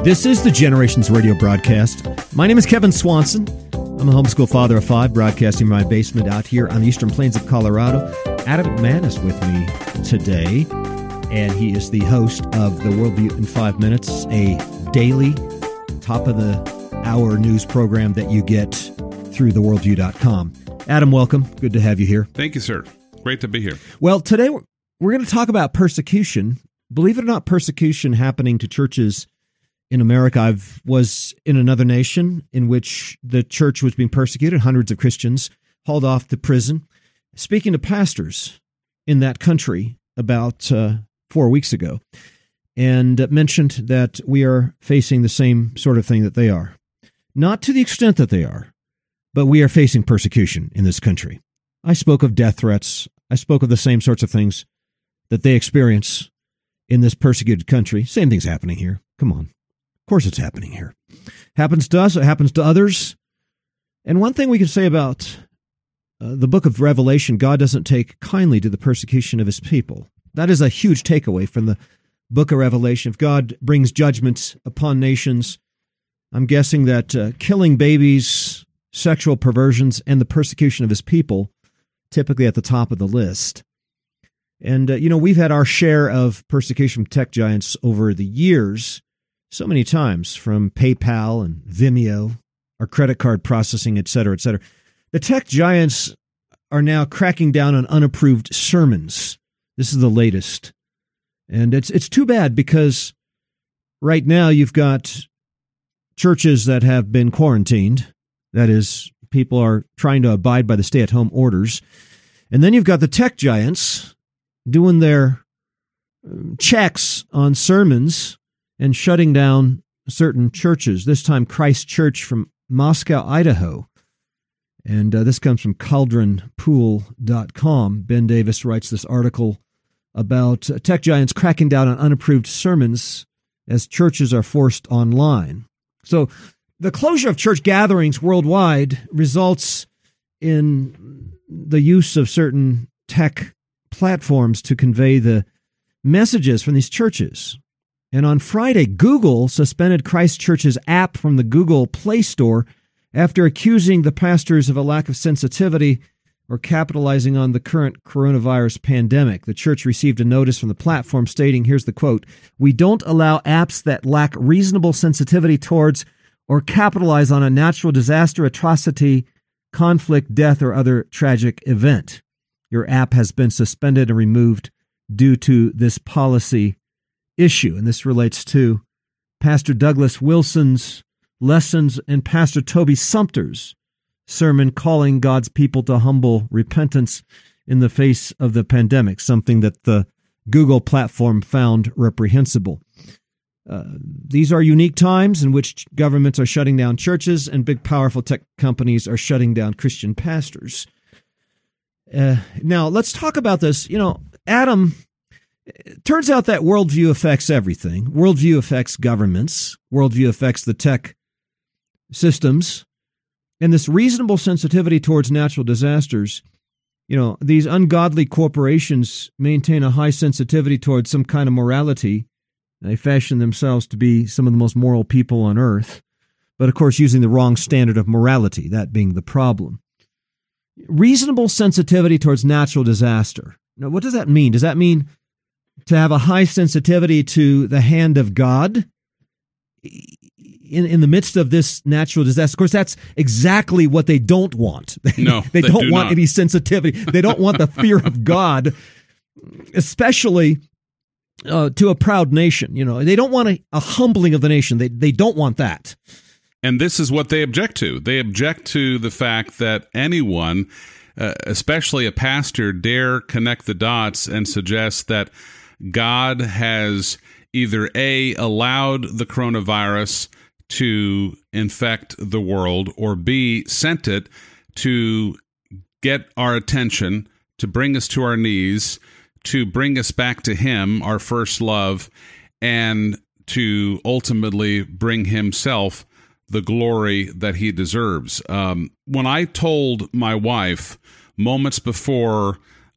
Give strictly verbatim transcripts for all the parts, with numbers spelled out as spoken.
This is the Generations Radio broadcast. My name is Kevin Swanson. I'm a homeschool father of five, broadcasting from my basement out here on the eastern plains of Colorado. Adam McMahon is with me today, and he is the host of the Worldview in Five Minutes, a daily, top-of-the-hour news program that you get through the worldview dot com. Adam, welcome. Good to have you here. Thank you, sir. Great to be here. Well, today we're, we're going to talk about persecution. Believe it or not, persecution happening to churches in America. I was in another nation in which the church was being persecuted. Hundreds of Christians hauled off to prison. Speaking to pastors in that country about uh, four weeks ago, and uh, mentioned that we are facing the same sort of thing that they are. Not to the extent that they are, but we are facing persecution in this country. I spoke of death threats. I spoke of the same sorts of things that they experience in this persecuted country. Same thing's happening here. Come on. Of course it's happening here. Happens to us, it happens to others. And one thing we can say about uh, the book of Revelation, God doesn't take kindly to the persecution of his people. That is a huge takeaway from the book of Revelation. If God brings judgments upon nations, I'm guessing that uh, killing babies, sexual perversions, and the persecution of his people typically at the top of the list. And, uh, you know, we've had our share of persecution from tech giants over the years, so many times, from PayPal and Vimeo, our credit card processing, et cetera, et cetera. The tech giants are now cracking down on unapproved sermons. This is the latest. And it's it's too bad because right now you've got churches that have been quarantined. That is, people are trying to abide by the stay-at-home orders. And then you've got the tech giants doing their checks on sermons and shutting down certain churches, this time Christ Church from Moscow, Idaho. And uh, this comes from cauldron pool dot com. Ben Davis writes this article about uh, tech giants cracking down on unapproved sermons as churches are forced online. So the closure of church gatherings worldwide results in the use of certain tech platforms to convey the messages from these churches. And on Friday, Google suspended Christ Church's app from the Google Play Store after accusing the pastors of a lack of sensitivity or capitalizing on the current coronavirus pandemic. The church received a notice from the platform stating, here's the quote, "We don't allow apps that lack reasonable sensitivity towards or capitalize on a natural disaster, atrocity, conflict, death, or other tragic event. Your app has been suspended and removed due to this policy issue." And this relates to Pastor Douglas Wilson's lessons and Pastor Toby Sumpter's sermon calling God's people to humble repentance in the face of the pandemic, something that the Google platform found reprehensible. Uh, these are unique times in which governments are shutting down churches and big, powerful tech companies are shutting down Christian pastors. Uh, now, let's talk about this. You know, Adam, it turns out that worldview affects everything. Worldview affects governments. Worldview affects the tech systems. And this reasonable sensitivity towards natural disasters, you know, these ungodly corporations maintain a high sensitivity towards some kind of morality. They fashion themselves to be some of the most moral people on earth, but of course using the wrong standard of morality, that being the problem. Reasonable sensitivity towards natural disaster. Now, what does that mean? Does that mean to have a high sensitivity to the hand of God in, in the midst of this natural disaster? Of course, that's exactly what they don't want. No, they, they don't do want not. any sensitivity. They don't want the fear of God, especially uh, to a proud nation. You know, they don't want a, a humbling of the nation. They they don't want that. And this is what they object to. They object to the fact that anyone, uh, especially a pastor, dare connect the dots and suggest that God has either A, allowed the coronavirus to infect the world, or B, sent it to get our attention, to bring us to our knees, to bring us back to Him, our first love, and to ultimately bring Himself the glory that He deserves. Um, when I told my wife moments before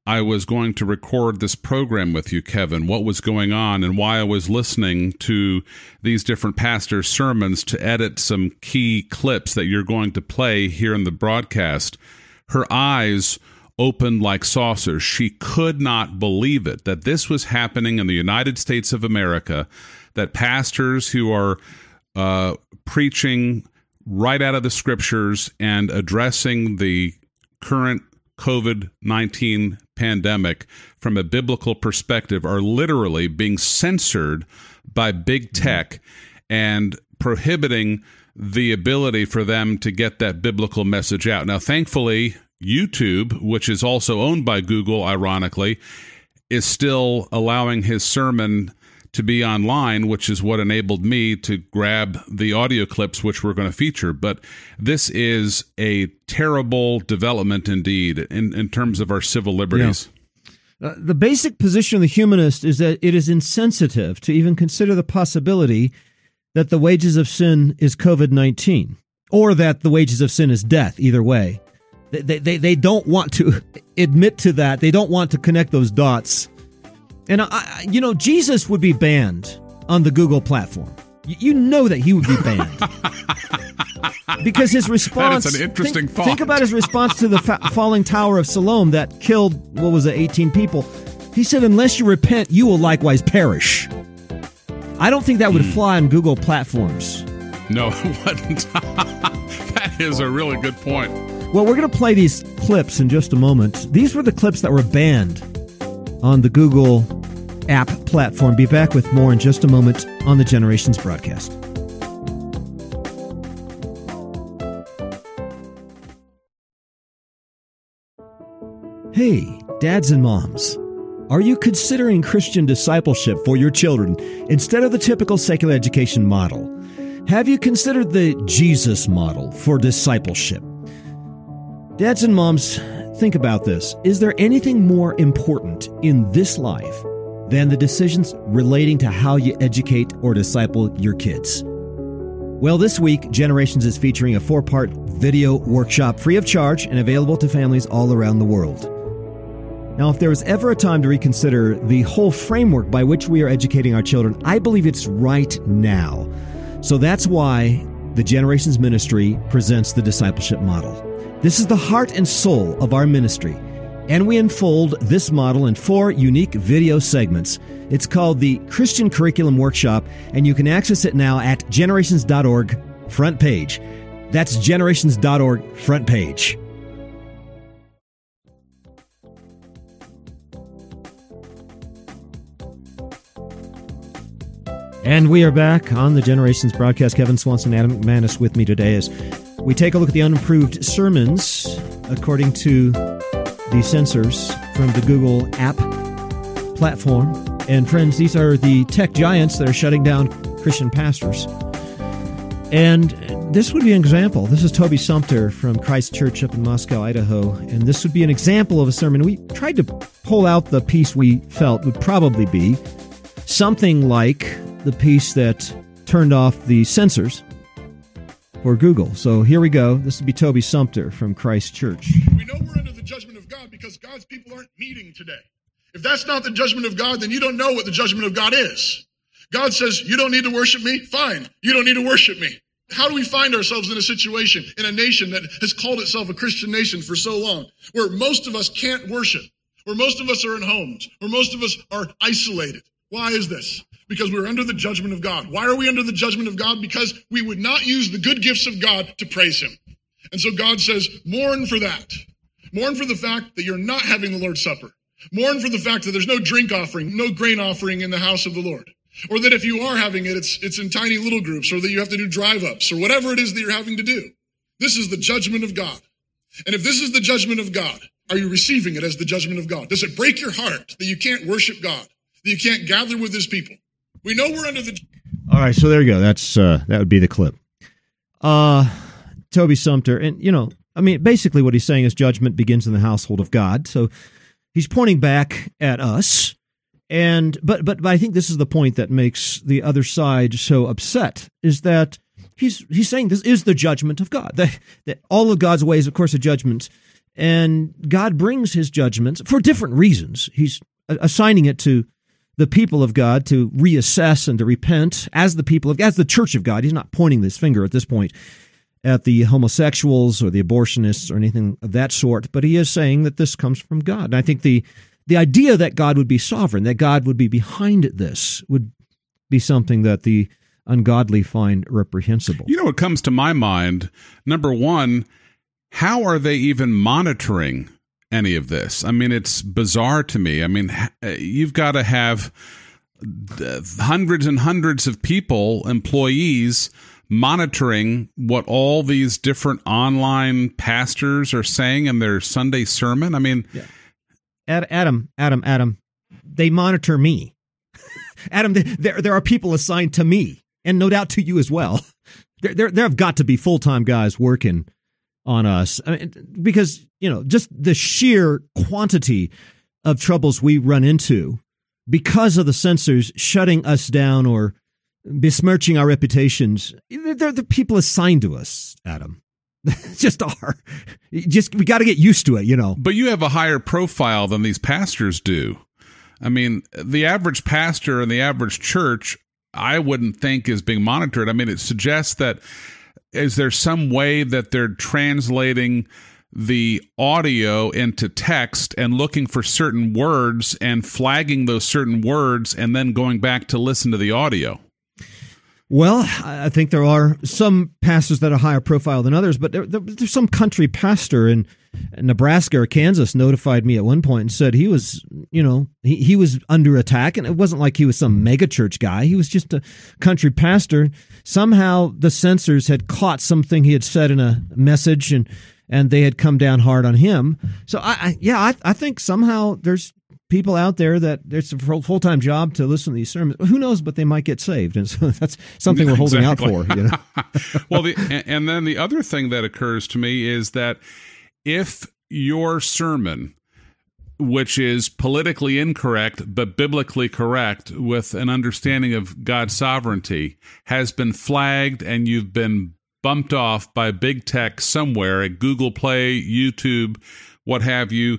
I was going to record this program with you, Kevin, what was going on and why I was listening to these different pastors' sermons to edit some key clips that you're going to play here in the broadcast, her eyes opened like saucers. She could not believe it, that this was happening in the United States of America, that pastors who are uh, preaching right out of the scriptures and addressing the current COVID nineteen pandemic from a biblical perspective are literally being censored by big tech and prohibiting the ability for them to get that biblical message out. Now, thankfully, YouTube, which is also owned by Google, ironically, is still allowing his sermon to be online, which is what enabled me to grab the audio clips which we're going to feature. But this is a terrible development indeed in, in terms of our civil liberties. Yeah. Uh, the basic position of the humanist is that it is insensitive to even consider the possibility that the wages of sin is COVID nineteen, or that the wages of sin is death, either way. They, they, they don't want to admit to that. They don't want to connect those dots. And, I, you know, Jesus would be banned on the Google platform. You know that he would be banned. Because his response... That is an interesting think, thought. Think about his response to the fa- falling Tower of Siloam that killed, what was it, eighteen people. He said, unless you repent, you will likewise perish. I don't think that would mm. fly on Google platforms. No, it wouldn't. That is a really good point. Well, we're going to play these clips in just a moment. These were the clips that were banned on the Google app platform. Be back with more in just a moment on the Generations broadcast. Hey, dads and moms. Are you considering Christian discipleship for your children instead of the typical secular education model? Have you considered the Jesus model for discipleship? Dads and moms, think about this. Is there anything more important in this life than the decisions relating to how you educate or disciple your kids? Well, this week, Generations is featuring a four-part video workshop free of charge and available to families all around the world. Now, if there was ever a time to reconsider the whole framework by which we are educating our children, I believe it's right now. So that's why the Generations Ministry presents the discipleship model. This is the heart and soul of our ministry, and we unfold this model in four unique video segments. It's called the Christian Curriculum Workshop, and you can access it now at generations dot org front page. That's generations dot org front page. And we are back on the Generations broadcast. Kevin Swanson, Adam McManus with me today as we take a look at the unimproved sermons according to the censors from the Google app platform. And friends, these are the tech giants that are shutting down Christian pastors. And this would be an example. This is Toby Sumpter from Christ Church up in Moscow, Idaho. And this would be an example of a sermon. We tried to pull out the piece we felt would probably be something like the piece that turned off the censors for Google. So here we go. This would be Toby Sumpter from Christ Church. We know we're under the judgment of God because God's people aren't meeting today. If that's not the judgment of God, then you don't know what the judgment of God is. God says, you don't need to worship me? Fine. You don't need to worship me. How do we find ourselves in a situation, in a nation that has called itself a Christian nation for so long, where most of us can't worship, where most of us are in homes, where most of us are isolated? Why is this? Because we're under the judgment of God. Why are we under the judgment of God? Because we would not use the good gifts of God to praise him. And so God says, mourn for that. Mourn for the fact that you're not having the Lord's Supper. Mourn for the fact that there's no drink offering, no grain offering in the house of the Lord. Or that if you are having it, it's, it's in tiny little groups, or that you have to do drive-ups, or whatever it is that you're having to do. This is the judgment of God. And if this is the judgment of God, are you receiving it as the judgment of God? Does it break your heart that you can't worship God, that you can't gather with his people? We know we're under the... All right, so there you go. That's uh, that would be the clip. Uh, Toby Sumpter, and, you know, I mean, basically what he's saying is judgment begins in the household of God. So he's pointing back at us. And but, but but I think this is the point that makes the other side so upset, is that he's he's saying this is the judgment of God. That, that all of God's ways, of course, are judgment. And God brings his judgments for different reasons. He's assigning it to the people of God to reassess and to repent as the people of, as the church of God. He's not pointing this finger at this point at the homosexuals or the abortionists or anything of that sort, but he is saying that this comes from God. And I think the the idea that God would be sovereign, that God would be behind this, would be something that the ungodly find reprehensible. You know what comes to my mind? Number one, how are they even monitoring any of this? I mean, it's bizarre to me. I mean, you've got to have hundreds and hundreds of people, employees, monitoring what all these different online pastors are saying in their Sunday sermon. I mean, yeah. Adam, Adam, Adam, they monitor me. Adam, there there are people assigned to me, and no doubt to you as well. There there, there have got to be full-time guys working on us. I mean, because, you know, just the sheer quantity of troubles we run into because of the censors shutting us down or besmirching our reputations. They're the people assigned to us, Adam. Just are. Just we got to get used to it, you know. But you have a higher profile than these pastors do. I mean, the average pastor in the average church, I wouldn't think is being monitored. I mean, it suggests that is there some way that they're translating the audio into text and looking for certain words and flagging those certain words and then going back to listen to the audio? Well, I think there are some pastors that are higher profile than others, but there, there, there's some country pastor in Nebraska or Kansas notified me at one point and said he was, you know, he, he was under attack, and it wasn't like he was some mega church guy. He was just a country pastor. Somehow the censors had caught something he had said in a message, and and they had come down hard on him. So, I, I yeah, I, I think somehow there's people out there that it's a full-time job to listen to these sermons. Who knows, but they might get saved. And so that's something we're holding exactly. out for. You know? Well, the, and then the other thing that occurs to me is that if your sermon, which is politically incorrect but biblically correct with an understanding of God's sovereignty, has been flagged and you've been bumped off by big tech somewhere at Google Play, YouTube, what have you,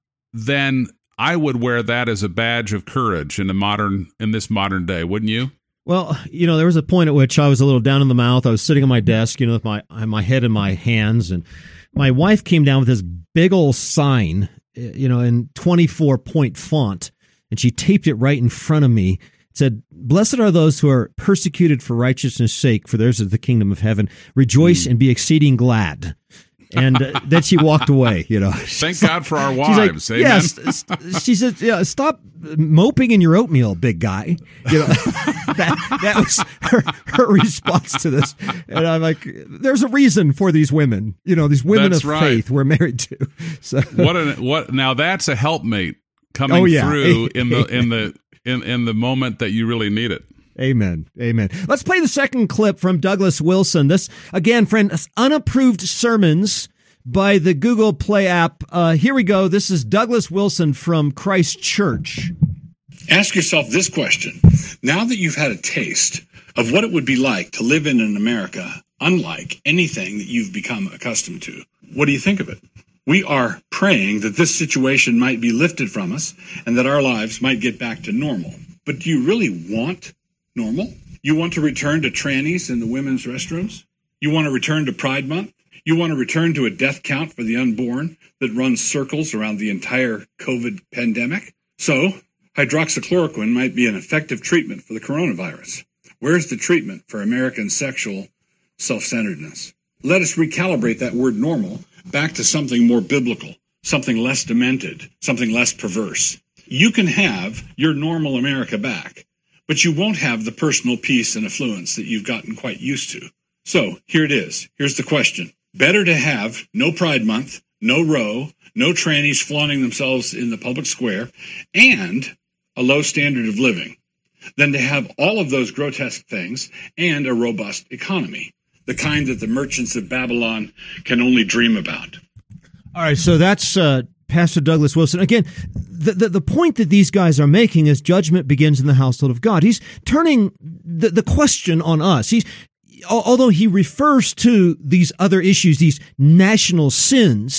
then I would wear that as a badge of courage in a modern in this modern day, wouldn't you? Well, you know, there was a point at which I was a little down in the mouth. I was sitting on my desk, you know, with my my head in my hands, and my wife came down with this big old sign, you know, in twenty-four point font, and she taped it right in front of me. It said, "Blessed are those who are persecuted for righteousness' sake, for theirs is the kingdom of heaven. Rejoice mm. and be exceeding glad." And uh, then she walked away, you know. Thank God for our wives. She's like, yes. She said, yeah, stop moping in your oatmeal, big guy. You know, that, that was her, her response to this. And I'm like, there's a reason for these women, you know, these women that's of right. faith we're married to. So what an, what now that's a helpmate coming oh, yeah. through in the in the in, in the moment that you really need it. Amen. Amen. Let's play the second clip from Douglas Wilson. This, again, friend, unapproved sermons by the Google Play app. Uh, here we go. This is Douglas Wilson from Christ Church. Ask yourself this question. Now that you've had a taste of what it would be like to live in an America unlike anything that you've become accustomed to, what do you think of it? We are praying that this situation might be lifted from us and that our lives might get back to normal. But do you really want normal? You want to return to trannies in the women's restrooms? You want to return to Pride Month? You want to return to a death count for the unborn that runs circles around the entire COVID pandemic? So, hydroxychloroquine might be an effective treatment for the coronavirus. Where's the treatment for American sexual self-centeredness? Let us recalibrate that word normal back to something more biblical, something less demented, something less perverse. You can have your normal America back, but you won't have the personal peace and affluence that you've gotten quite used to. So here it is. Here's the question. Better to have no Pride Month, no Roe, no trannies flaunting themselves in the public square, and a low standard of living than to have all of those grotesque things and a robust economy, the kind that the merchants of Babylon can only dream about. All right, so that's uh, Pastor Douglas Wilson. Again, the, the the point that these guys are making is judgment begins in the household of God. He's turning the, the question on us. He's although he refers to these other issues, these national sins,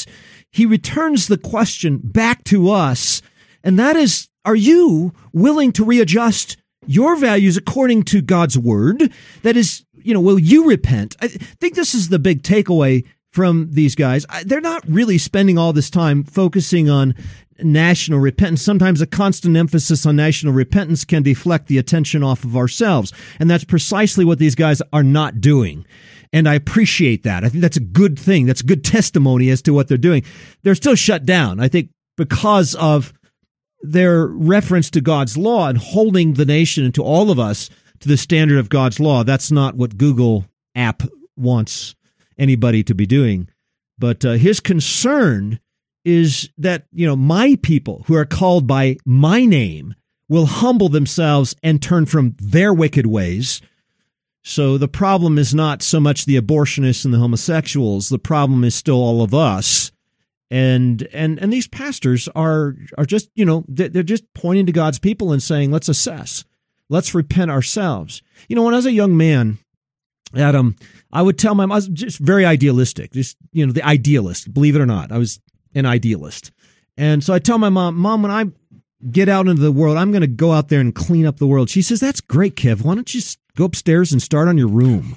he returns the question back to us, and that is, are you willing to readjust your values according to God's word? That is, you know, will you repent? I think this is the big takeaway from these guys. They're not really spending all this time focusing on national repentance. Sometimes a constant emphasis on national repentance can deflect the attention off of ourselves. And that's precisely what these guys are not doing. And I appreciate that. I think that's a good thing. That's a good testimony as to what they're doing. They're still shut down, I think, because of their reference to God's law and holding the nation and to all of us to the standard of God's law. That's not what Google app wants anybody to be doing. But uh, his concern is that, you know, my people who are called by my name will humble themselves and turn from their wicked ways. So the problem is not so much the abortionists and the homosexuals. The problem is still all of us. And and and these pastors are are just, you know, they're just pointing to God's people and saying, let's assess. Let's repent ourselves. You know, when I was a young man, Adam, I would tell my mom, I was just very idealistic, just, you know, the idealist, believe it or not. I was an idealist. And so I tell my mom, Mom, when I get out into the world, I'm going to go out there and clean up the world. She says, that's great, Kev. Why don't you just go upstairs and start on your room?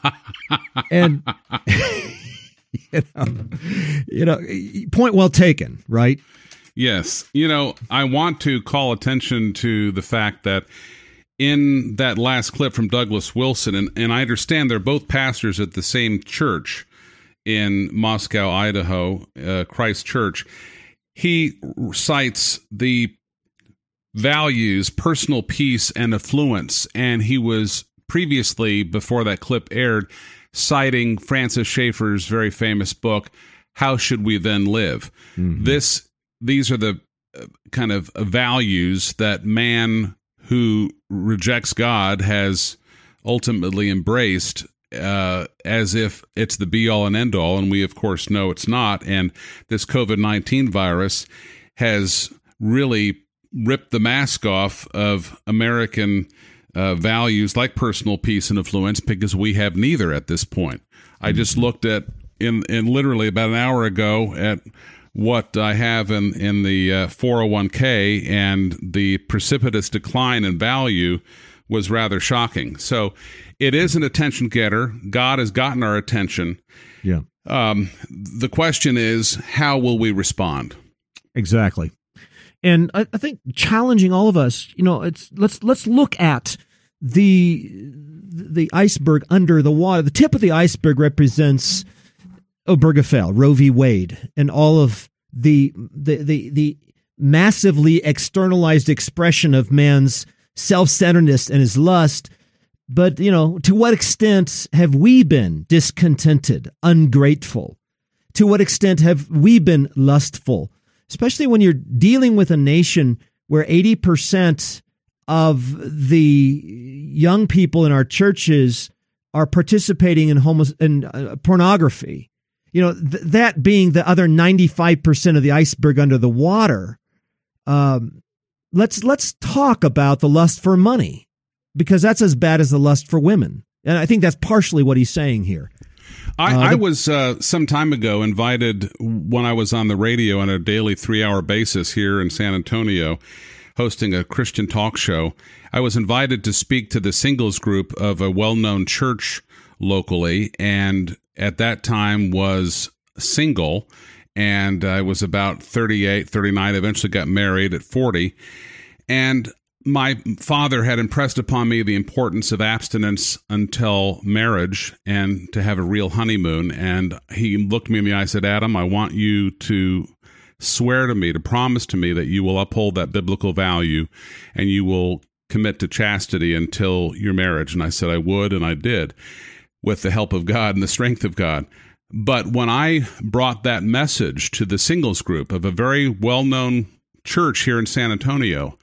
And, you know, you know, point well taken, right? Yes. You know, I want to call attention to the fact that in that last clip from Douglas Wilson, and, and I understand they're both pastors at the same church in Moscow, Idaho, uh, Christ Church, he cites the values, personal peace, and affluence, and he was previously, before that clip aired, citing Francis Schaeffer's very famous book, How Should We Then Live? Mm-hmm. This, these are the uh, kind of values that man who rejects God has ultimately embraced uh, as if it's the be-all and end-all, and we, of course, know it's not. And this COVID nineteen virus has really ripped the mask off of American uh, values like personal peace and affluence, because we have neither at this point. I just looked at, in, in literally about an hour ago, at what I have in, in the uh, four oh one k, and the precipitous decline in value was rather shocking. So it is an attention getter. God has gotten our attention. Yeah. Um, the question is, how will we respond? Exactly. And I, I think challenging all of us, you know, it's let's let's look at the the iceberg under the water. The tip of the iceberg represents Obergefell, Roe v. Wade, and all of the the the, the massively externalized expression of man's self-centeredness and his lust. But, you know, to what extent have we been discontented, ungrateful? To what extent have we been lustful? Especially when you're dealing with a nation where eighty percent of the young people in our churches are participating in homo- in uh, pornography. You know, th- that being the other ninety-five percent of the iceberg under the water. Um, let's let's talk about the lust for money, because that's as bad as the lust for women. And I think that's partially what he's saying here. I, uh, I the, was uh, some time ago invited, when I was on the radio on a daily three-hour basis here in San Antonio, hosting a Christian talk show. I was invited to speak to the singles group of a well-known church locally, and at that time was single, and I was about thirty-eight, thirty-nine, eventually got married at forty, and my father had impressed upon me the importance of abstinence until marriage and to have a real honeymoon. And he looked me in the eye and said, Adam, I want you to swear to me, to promise to me that you will uphold that biblical value and you will commit to chastity until your marriage. And I said I would, and I did, with the help of God and the strength of God. But when I brought that message to the singles group of a very well-known church here in San Antonio,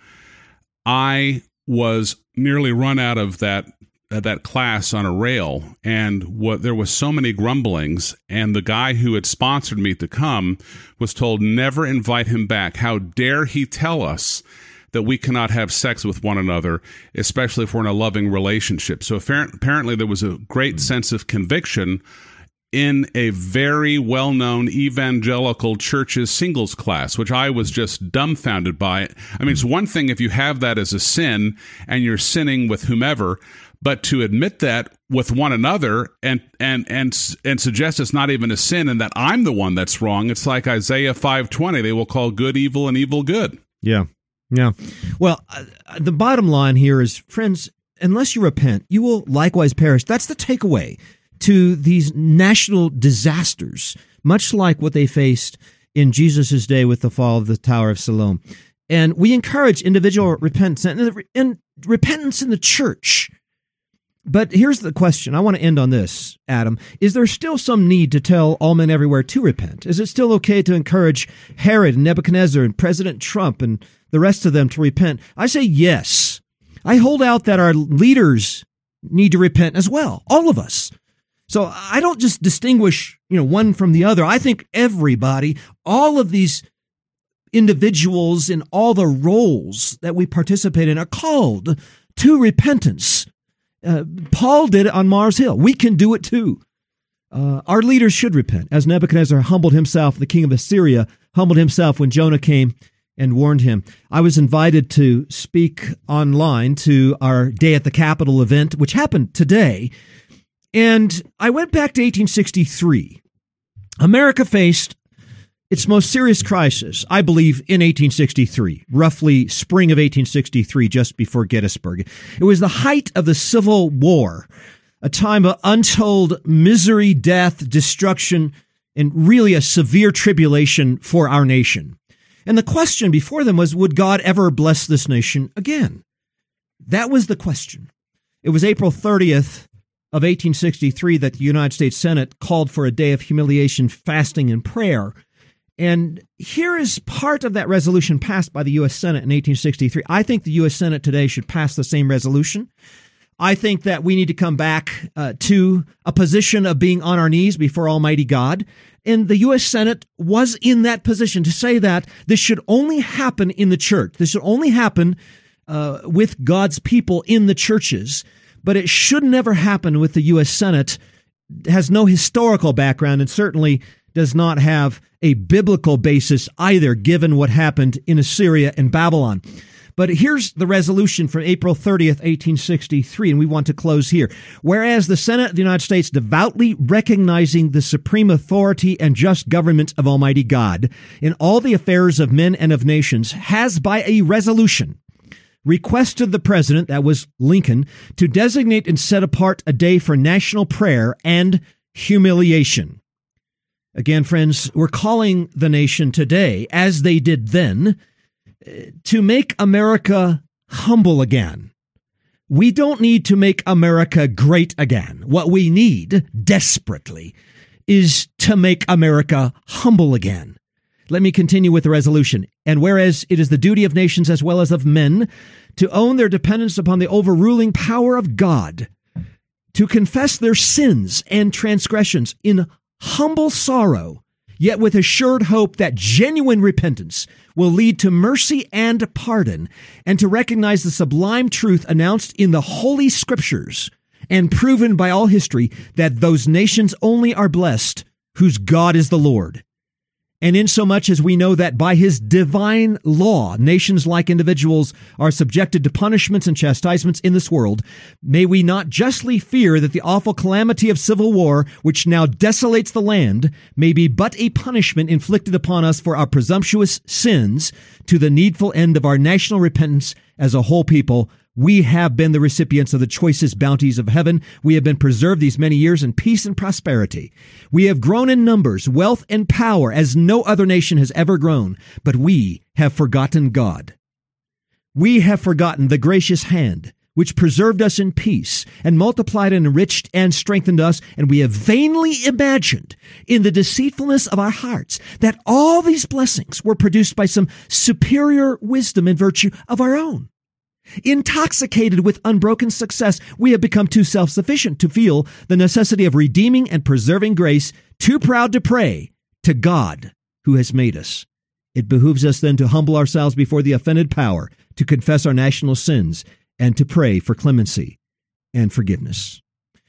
I was nearly run out of that uh, that class on a rail, and what there was so many grumblings, and the guy who had sponsored me to come was told, never invite him back. How dare he tell us that we cannot have sex with one another, especially if we're in a loving relationship. So apparently there was a great sense of conviction in a very well-known evangelical church's singles class, which I was just dumbfounded by. I mean, it's one thing if you have that as a sin and you're sinning with whomever, but to admit that with one another and and and and suggest it's not even a sin and that I'm the one that's wrong, it's like Isaiah five twenty. They will call good evil and evil good. Yeah, yeah. Well, uh, the bottom line here is, friends, unless you repent, you will likewise perish. That's the takeaway to these national disasters, much like what they faced in Jesus' day with the fall of the Tower of Siloam. And we encourage individual repentance and, and repentance in the church. But here's the question. I want to end on this, Adam. Is there still some need to tell all men everywhere to repent? Is it still okay to encourage Herod and Nebuchadnezzar and President Trump and the rest of them to repent? I say yes. I hold out that our leaders need to repent as well, all of us. So I don't just distinguish, you know, one from the other. I think everybody, all of these individuals in all the roles that we participate in are called to repentance. Uh, Paul did it on Mars Hill. We can do it too. Uh, our leaders should repent, as Nebuchadnezzar humbled himself, the king of Assyria humbled himself when Jonah came and warned him. I was invited to speak online to our Day at the Capitol event, which happened today. And I went back to eighteen sixty-three. America faced its most serious crisis, I believe, in eighteen sixty-three, roughly spring of eighteen sixty-three, just before Gettysburg. It was the height of the Civil War, a time of untold misery, death, destruction, and really a severe tribulation for our nation. And the question before them was, would God ever bless this nation again? That was the question. It was April thirtieth of eighteen sixty-three that the United States Senate called for a day of humiliation, fasting, and prayer. And here is part of that resolution passed by the U S Senate in eighteen sixty-three. I think the U S Senate today should pass the same resolution. I think that we need to come back uh, to a position of being on our knees before Almighty God. And the U S Senate was in that position to say that this should only happen in the church. This should only happen uh, with God's people in the churches. But it should never happen with the U S Senate. It has no historical background and certainly does not have a biblical basis either, given what happened in Assyria and Babylon. But here's the resolution from April thirtieth, eighteen sixty-three, and we want to close here. Whereas the Senate of the United States, devoutly recognizing the supreme authority and just government of Almighty God in all the affairs of men and of nations, has by a resolution requested the president, that was Lincoln, to designate and set apart a day for national prayer and humiliation. Again, friends, we're calling the nation today, as they did then, to make America humble again. We don't need to make America great again. What we need, desperately, is to make America humble again. Let me continue with the resolution. And whereas it is the duty of nations as well as of men to own their dependence upon the overruling power of God, to confess their sins and transgressions in humble sorrow, yet with assured hope that genuine repentance will lead to mercy and pardon, and to recognize the sublime truth announced in the Holy Scriptures and proven by all history that those nations only are blessed whose God is the Lord. And insomuch as we know that by his divine law, nations like individuals are subjected to punishments and chastisements in this world, may we not justly fear that the awful calamity of civil war, which now desolates the land, may be but a punishment inflicted upon us for our presumptuous sins, to the needful end of our national repentance as a whole people. We have been the recipients of the choicest bounties of heaven. We have been preserved these many years in peace and prosperity. We have grown in numbers, wealth, and power as no other nation has ever grown, but we have forgotten God. We have forgotten the gracious hand which preserved us in peace and multiplied and enriched and strengthened us, and we have vainly imagined in the deceitfulness of our hearts that all these blessings were produced by some superior wisdom and virtue of our own. Intoxicated with unbroken success, we have become too self-sufficient to feel the necessity of redeeming and preserving grace, too proud to pray to God who has made us. It behooves us then to humble ourselves before the offended power, to confess our national sins, and to pray for clemency and forgiveness.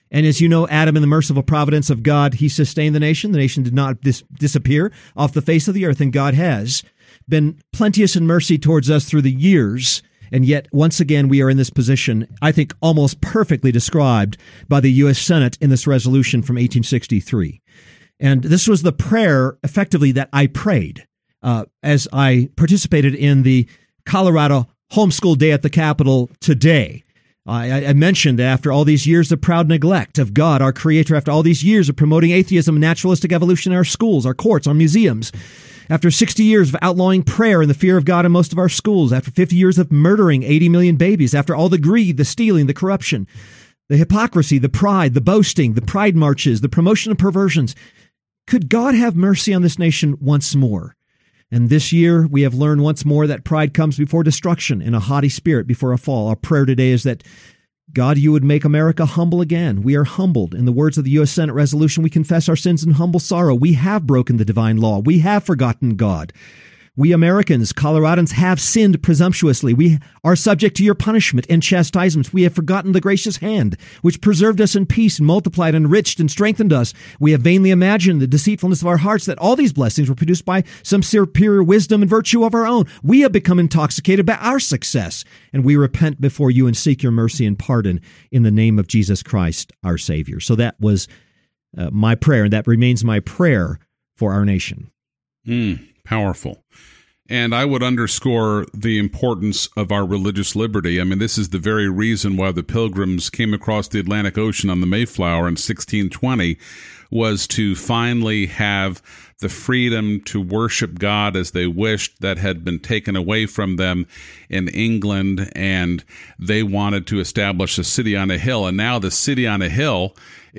And as you know, Adam, in the merciful providence of God, he sustained the nation. The nation did not dis- disappear off the face of the earth, and God has been plenteous in mercy towards us through the years. And yet, once again, we are in this position, I think almost perfectly described by the U S Senate in this resolution from eighteen sixty-three. And this was the prayer, effectively, that I prayed uh, as I participated in the Colorado Homeschool Day at the Capitol today. I, I mentioned that after all these years of proud neglect of God, our Creator, after all these years of promoting atheism and naturalistic evolution in our schools, our courts, our museums, after sixty years of outlawing prayer and the fear of God in most of our schools, after fifty years of murdering eighty million babies, after all the greed, the stealing, the corruption, the hypocrisy, the pride, the boasting, the pride marches, the promotion of perversions, could God have mercy on this nation once more? And this year, we have learned once more that pride comes before destruction and a haughty spirit before a fall. Our prayer today is that, God, you would make America humble again. We are humbled. In the words of the U S Senate resolution, we confess our sins in humble sorrow. We have broken the divine law. We have forgotten God. We Americans, Coloradans, have sinned presumptuously. We are subject to your punishment and chastisement. We have forgotten the gracious hand, which preserved us in peace and multiplied, enriched, and strengthened us. We have vainly imagined the deceitfulness of our hearts that all these blessings were produced by some superior wisdom and virtue of our own. We have become intoxicated by our success, and we repent before you and seek your mercy and pardon in the name of Jesus Christ, our Savior. So that was uh, my prayer, and that remains my prayer for our nation. Mm, powerful. And I would underscore the importance of our religious liberty. I mean, this is the very reason why the Pilgrims came across the Atlantic Ocean on the Mayflower in sixteen twenty, was to finally have the freedom to worship God as they wished that had been taken away from them in England, and they wanted to establish a city on a hill. And now the city on a hill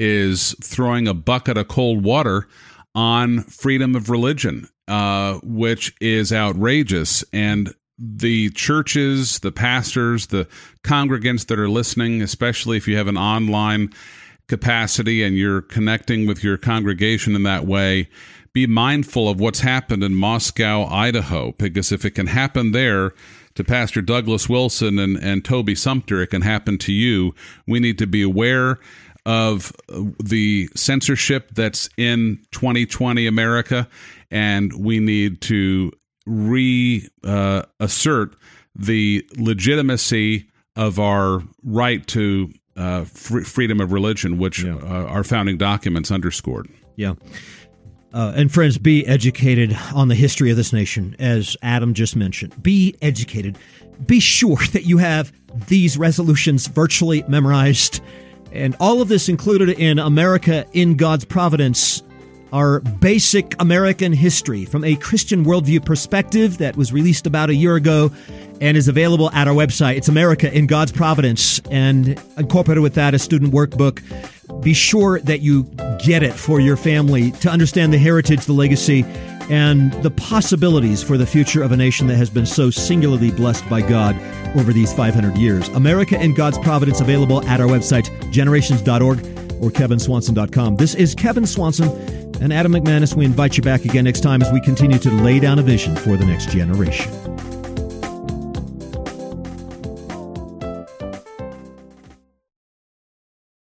is throwing a bucket of cold water on freedom of religion, uh, which is outrageous. And the churches, the pastors, the congregants that are listening, especially if you have an online capacity and you're connecting with your congregation in that way, be mindful of what's happened in Moscow, Idaho, because if it can happen there to Pastor Douglas Wilson and, and Toby Sumpter, it can happen to you. We need to be aware of the censorship that's in twenty twenty America, and we need to reassert uh, the legitimacy of our right to uh, fr- freedom of religion, which yeah. uh, our founding documents underscored. Yeah. Uh, and friends, be educated on the history of this nation, as Adam just mentioned. Be educated. Be sure that you have these resolutions virtually memorized. And all of this included in America in God's Providence, our basic American history from a Christian worldview perspective that was released about a year ago and is available at our website. It's America in God's Providence, and incorporated with that a student workbook. Be sure that you get it for your family to understand the heritage, the legacy, and the possibilities for the future of a nation that has been so singularly blessed by God over these five hundred years. America in God's Providence, available at our website, generations dot org or kevin swanson dot com. This is Kevin Swanson and Adam McManus. We invite you back again next time as we continue to lay down a vision for the next generation.